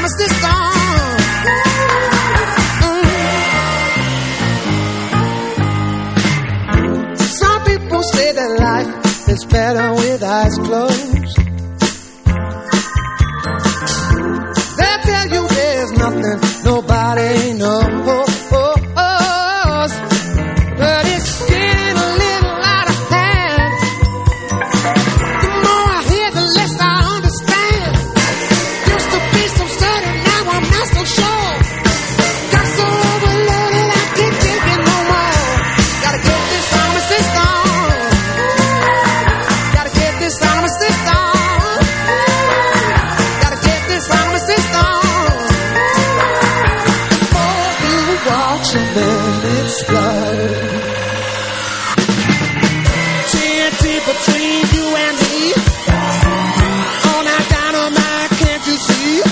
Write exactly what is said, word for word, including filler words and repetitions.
system. Mm. Some people say that life is better with eyes closed. They'll tell you there's nothing nobody knows. But it's getting a little out of hand. The more I hear, the less I understand. Used to be so certain, now I'm not so sure. Got so overloaded, I can't take it no more. Gotta get this on my system. Gotta get this on my system. Gotta get this on my system. Before you watch and then explode. T N T between you and me. On that dynamite, can't you see?